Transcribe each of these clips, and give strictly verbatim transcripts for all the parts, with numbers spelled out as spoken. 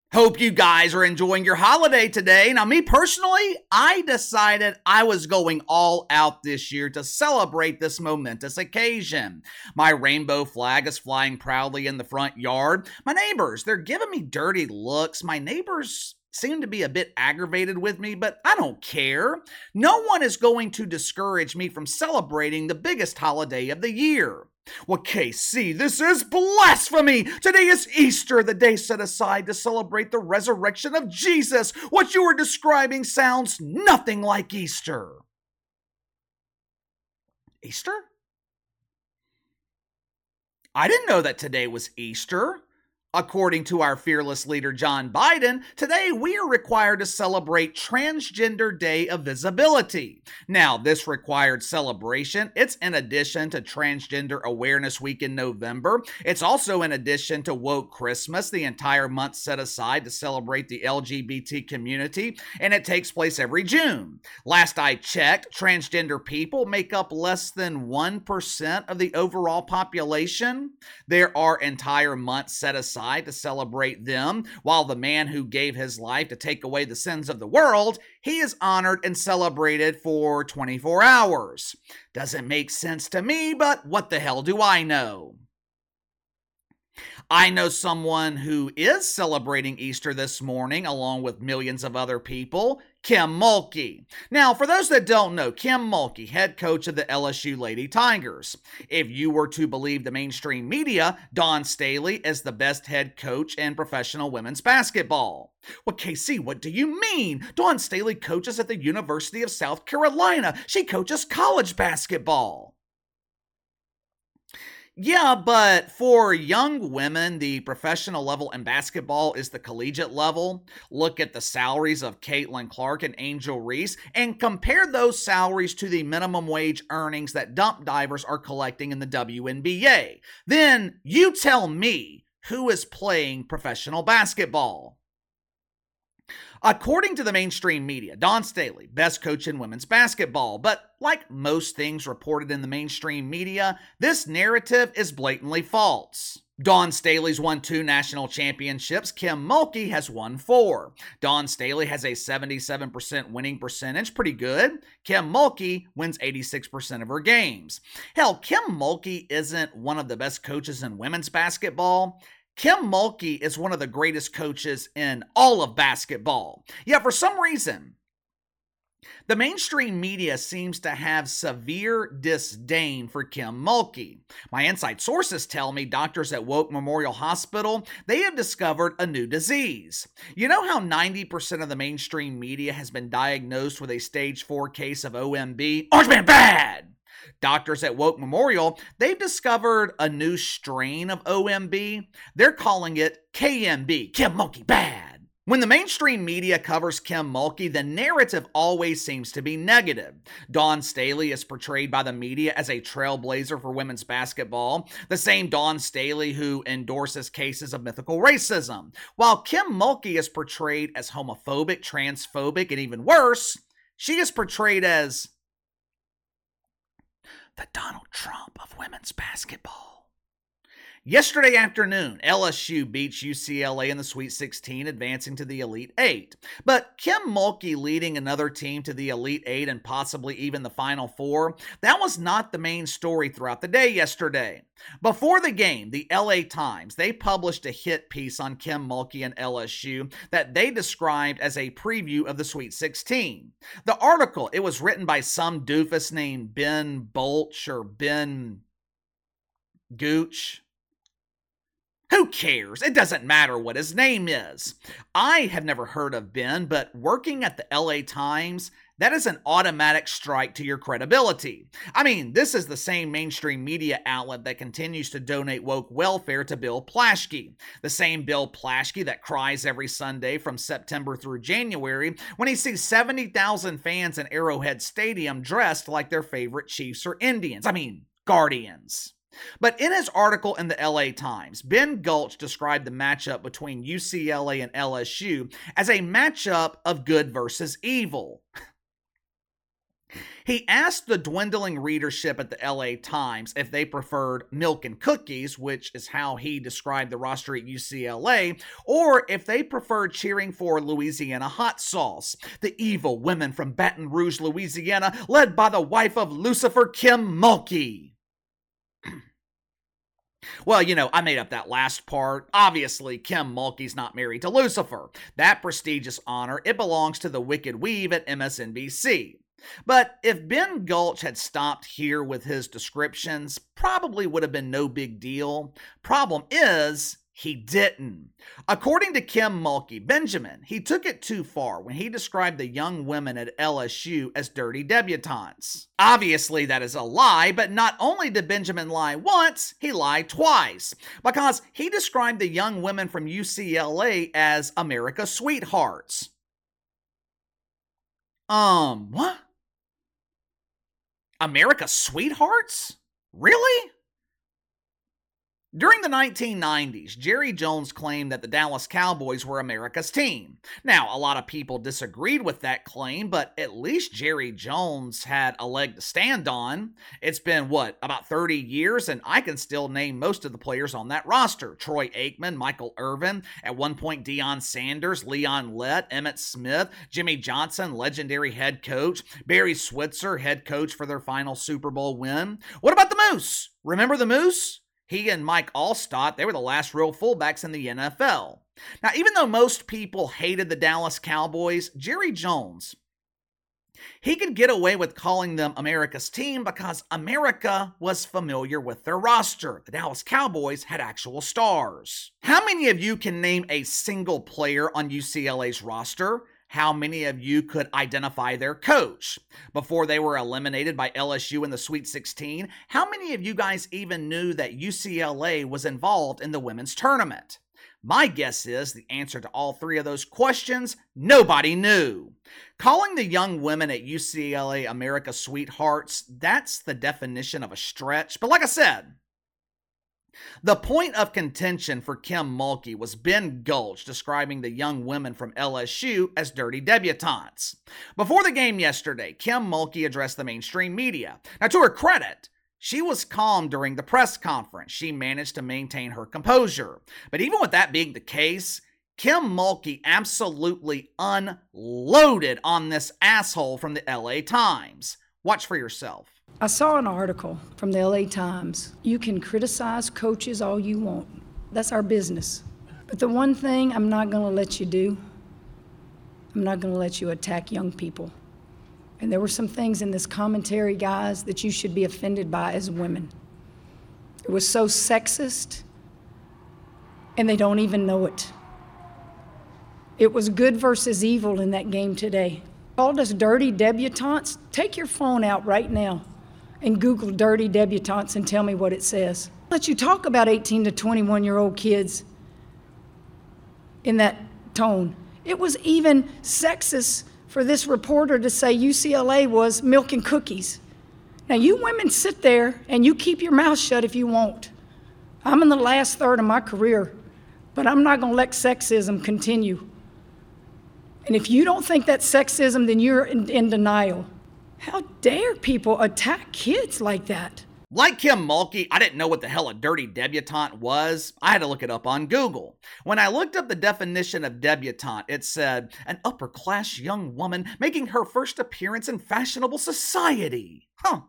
Hope you guys are enjoying your holiday today. Now, me personally, I decided I was going all out this year to celebrate this momentous occasion. My rainbow flag is flying proudly in the front yard. My neighbors, they're giving me dirty looks. My neighbors seem to be a bit aggravated with me, but I don't care. No one is going to discourage me from celebrating the biggest holiday of the year. Well, K C, this is blasphemy! Today is Easter, the day set aside to celebrate the resurrection of Jesus. What you are describing sounds nothing like Easter. Easter? I didn't know that today was Easter. According to our fearless leader, John Biden, today we are required to celebrate Transgender Day of Visibility. Now, this required celebration, it's in addition to Transgender Awareness Week in November. It's also in addition to Woke Christmas, the entire month set aside to celebrate the L G B T community, and it takes place every June. Last I checked, transgender people make up less than one percent of the overall population. There are entire months set aside to celebrate them, while the man who gave his life to take away the sins of the world, he is honored and celebrated for twenty-four hours. Doesn't make sense to me, but what the hell do I know? I know someone who is celebrating Easter this morning along with millions of other people, Kim Mulkey. Now, for those that don't know, Kim Mulkey, head coach of the L S U Lady Tigers. If you were to believe the mainstream media, Dawn Staley is the best head coach in professional women's basketball. Well, K C, what do you mean? Dawn Staley coaches at the University of South Carolina. She coaches college basketball. Yeah, but for young women, the professional level in basketball is the collegiate level. Look at the salaries of Caitlin Clark and Angel Reese and compare those salaries to the minimum wage earnings that dump divers are collecting in the W N B A. Then you tell me who is playing professional basketball. According to the mainstream media, Dawn Staley, best coach in women's basketball. But like most things reported in the mainstream media, this narrative is blatantly false. Dawn Staley's won two national championships. Kim Mulkey has won four. Dawn Staley has a seventy-seven percent winning percentage, pretty good. Kim Mulkey wins eighty-six percent of her games. Hell, Kim Mulkey isn't one of the best coaches in women's basketball. Kim Mulkey is one of the greatest coaches in all of basketball. Yet for some reason, the mainstream media seems to have severe disdain for Kim Mulkey. My inside sources tell me doctors at Woke Memorial Hospital, they have discovered a new disease. You know how ninety percent of the mainstream media has been diagnosed with a stage four case of O M B? Orange Man Bad! Doctors at Woke Memorial, they've discovered a new strain of O M B. They're calling it K M B, Kim Mulkey Bad. When the mainstream media covers Kim Mulkey, the narrative always seems to be negative. Dawn Staley is portrayed by the media as a trailblazer for women's basketball, the same Dawn Staley who endorses cases of mythical racism, while Kim Mulkey is portrayed as homophobic, transphobic, and even worse, she is portrayed as the Donald Trump of women's basketball. Yesterday afternoon, L S U beats U C L A in the Sweet sixteen, advancing to the Elite Eight. But Kim Mulkey leading another team to the Elite Eight and possibly even the Final Four, that was not the main story throughout the day yesterday. Before the game, the L A Times, they published a hit piece on Kim Mulkey and L S U that they described as a preview of the Sweet sixteen. The article, it was written by some doofus named Ben Bolch or Ben Gooch. Who cares? It doesn't matter what his name is. I have never heard of Ben, but working at the L A Times, that is an automatic strike to your credibility. I mean, this is the same mainstream media outlet that continues to donate woke welfare to Bill Plaschke. The same Bill Plaschke that cries every Sunday from September through January when he sees seventy thousand fans in Arrowhead Stadium dressed like their favorite Chiefs or Indians. I mean, Guardians. But in his article in the L A Times, Ben Gulch described the matchup between U C L A and L S U as a matchup of good versus evil. He asked the dwindling readership at the L A Times if they preferred milk and cookies, which is how he described the roster at U C L A, or if they preferred cheering for Louisiana hot sauce, the evil women from Baton Rouge, Louisiana, led by the wife of Lucifer, Kim Mulkey. Well, you know, I made up that last part. Obviously, Kim Mulkey's not married to Lucifer. That prestigious honor, it belongs to the Wicked Weave at M S N B C. But if Ben Gulch had stopped here with his descriptions, probably would have been no big deal. Problem is, he didn't. According to Kim Mulkey, Benjamin, he took it too far when he described the young women at L S U as dirty debutantes. Obviously, that is a lie, but not only did Benjamin lie once, he lied twice, because he described the young women from U C L A as America's sweethearts. Um, what? America's sweethearts? Really? During the nineteen nineties, Jerry Jones claimed that the Dallas Cowboys were America's team. Now, a lot of people disagreed with that claim, but at least Jerry Jones had a leg to stand on. It's been, what, about thirty years, and I can still name most of the players on that roster. Troy Aikman, Michael Irvin, at one point Deion Sanders, Leon Lett, Emmitt Smith, Jimmy Johnson, legendary head coach, Barry Switzer, head coach for their final Super Bowl win. What about the Moose? Remember the Moose? He and Mike Allstott, they were the last real fullbacks in the N F L. Now, even though most people hated the Dallas Cowboys, Jerry Jones, he could get away with calling them America's team because America was familiar with their roster. The Dallas Cowboys had actual stars. How many of you can name a single player on U C L A's roster? How many of you could identify their coach? Before they were eliminated by L S U in the Sweet sixteen, how many of you guys even knew that U C L A was involved in the women's tournament? My guess is the answer to all three of those questions, nobody knew. Calling the young women at U C L A America's sweethearts, that's the definition of a stretch. But like I said, the point of contention for Kim Mulkey was Ben Gulch describing the young women from L S U as dirty debutantes. Before the game yesterday, Kim Mulkey addressed the mainstream media. Now, to her credit, she was calm during the press conference. She managed to maintain her composure. But even with that being the case, Kim Mulkey absolutely unloaded on this asshole from the L A Times. Watch for yourself. I saw an article from the L A Times. You can criticize coaches all you want. That's our business. But the one thing I'm not going to let you do, I'm not going to let you attack young people. And there were some things in this commentary, guys, that you should be offended by as women. It was so sexist, and they don't even know it. It was good versus evil in that game today. Called us dirty debutantes. Take your phone out right now and Google dirty debutantes and tell me what it says. Let you talk about eighteen to twenty-one year old kids in that tone. It was even sexist for this reporter to say U C L A was milk and cookies. Now you women sit there and you keep your mouth shut if you want. I'm in the last third of my career, but I'm not gonna let sexism continue. And if you don't think that's sexism, then you're in, in denial. How dare people attack kids like that? Like Kim Mulkey, I didn't know what the hell a dirty debutante was. I had to look it up on Google. When I looked up the definition of debutante, it said, an upper-class young woman making her first appearance in fashionable society. Huh.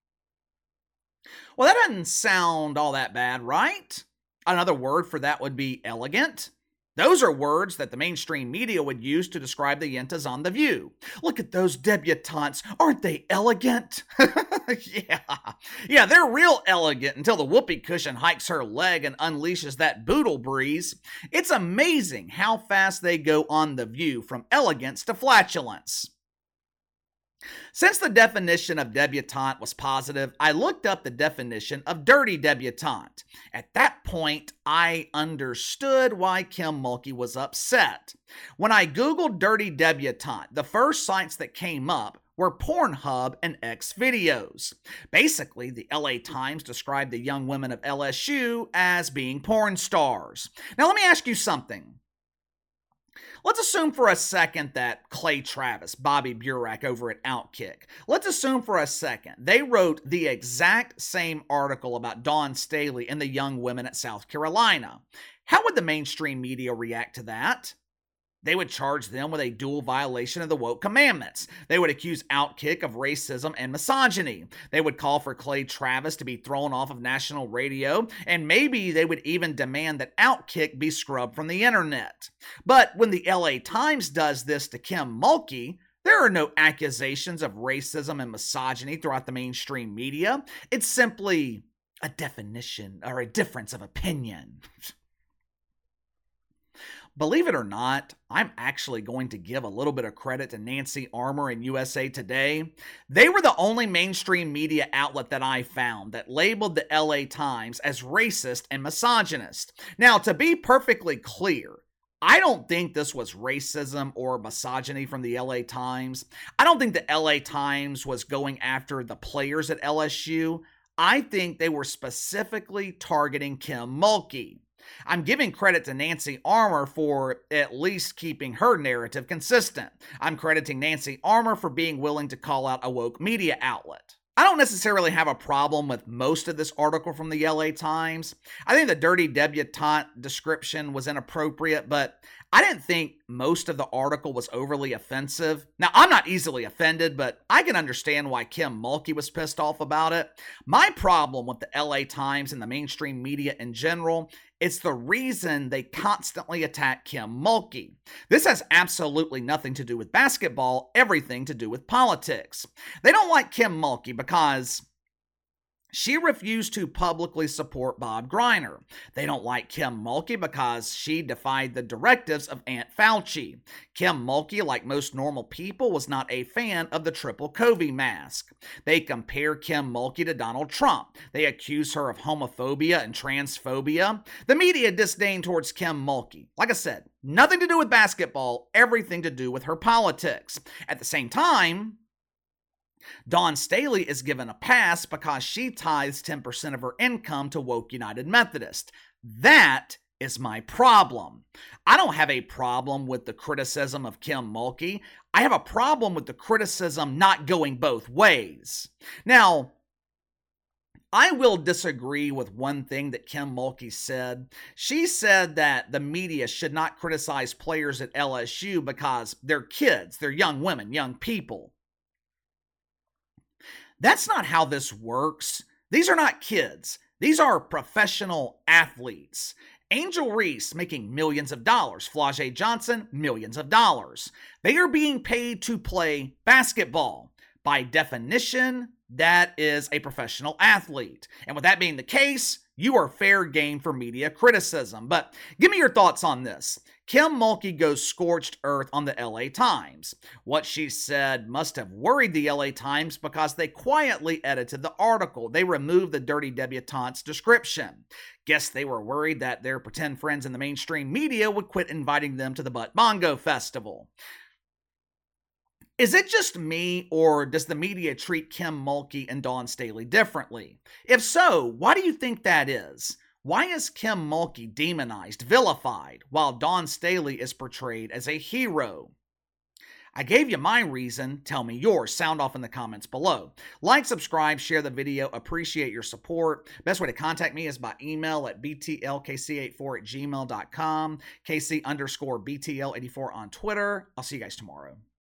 Well, that doesn't sound all that bad, right? Another word for that would be elegant. Those are words that the mainstream media would use to describe the Yentas on The View. Look at those debutantes. Aren't they elegant? yeah. Yeah, they're real elegant until the whoopee cushion hikes her leg and unleashes that boodle breeze. It's amazing how fast they go on The View from elegance to flatulence. Since the definition of debutante was positive, I looked up the definition of dirty debutante. At that point, I understood why Kim Mulkey was upset. When I Googled dirty debutante, the first sites that came up were Pornhub and Xvideos. Basically, the L A Times described the young women of L S U as being porn stars. Now let me ask you something. Let's assume for a second that Clay Travis, Bobby Burack over at Outkick, let's assume for a second they wrote the exact same article about Dawn Staley and the young women at South Carolina. How would the mainstream media react to that? They would charge them with a dual violation of the woke commandments. They would accuse Outkick of racism and misogyny. They would call for Clay Travis to be thrown off of national radio, and maybe they would even demand that Outkick be scrubbed from the internet. But when the L A Times does this to Kim Mulkey, there are no accusations of racism and misogyny throughout the mainstream media. It's simply a definition or a difference of opinion. Believe it or not, I'm actually going to give a little bit of credit to Nancy Armour and U S A Today. They were the only mainstream media outlet that I found that labeled the L A Times as racist and misogynist. Now, to be perfectly clear, I don't think this was racism or misogyny from the L A Times. I don't think the L A Times was going after the players at L S U. I think they were specifically targeting Kim Mulkey. I'm giving credit to Nancy Armour for at least keeping her narrative consistent. I'm crediting Nancy Armour for being willing to call out a woke media outlet. I don't necessarily have a problem with most of this article from the L A Times. I think the dirty debutante description was inappropriate, but I didn't think most of the article was overly offensive. Now, I'm not easily offended, but I can understand why Kim Mulkey was pissed off about it. My problem with the L A Times and the mainstream media in general, it's the reason they constantly attack Kim Mulkey. This has absolutely nothing to do with basketball, everything to do with politics. They don't like Kim Mulkey because she refused to publicly support Bob Greiner. They don't like Kim Mulkey because she defied the directives of Aunt Fauci. Kim Mulkey, like most normal people, was not a fan of the triple COVID mask. They compare Kim Mulkey to Donald Trump. They accuse her of homophobia and transphobia. The media disdain towards Kim Mulkey. Like I said, nothing to do with basketball, everything to do with her politics. At the same time, Dawn Staley is given a pass because she tithes ten percent of her income to Woke United Methodist. That is my problem. I don't have a problem with the criticism of Kim Mulkey. I have a problem with the criticism not going both ways. Now, I will disagree with one thing that Kim Mulkey said. She said that the media should not criticize players at L S U because they're kids, they're young women, young people. That's not how this works. These are not kids. These are professional athletes. Angel Reese making millions of dollars. Flau'jae Johnson, millions of dollars. They are being paid to play basketball. By definition, that is a professional athlete. And with that being the case, you are fair game for media criticism. But give me your thoughts on this. Kim Mulkey goes scorched earth on the L A Times. What she said must have worried the L A Times because they quietly edited the article. They removed the dirty debutante's description. Guess they were worried that their pretend friends in the mainstream media would quit inviting them to the Butt Bongo Festival. Is it just me, or does the media treat Kim Mulkey and Dawn Staley differently? If so, why do you think that is? Why is Kim Mulkey demonized, vilified, while Dawn Staley is portrayed as a hero? I gave you my reason. Tell me yours. Sound off in the comments below. Like, subscribe, share the video. Appreciate your support. Best way to contact me is by email at b t l k c eighty-four at gmail dot com, kc underscore b t l eighty-four on Twitter. I'll see you guys tomorrow.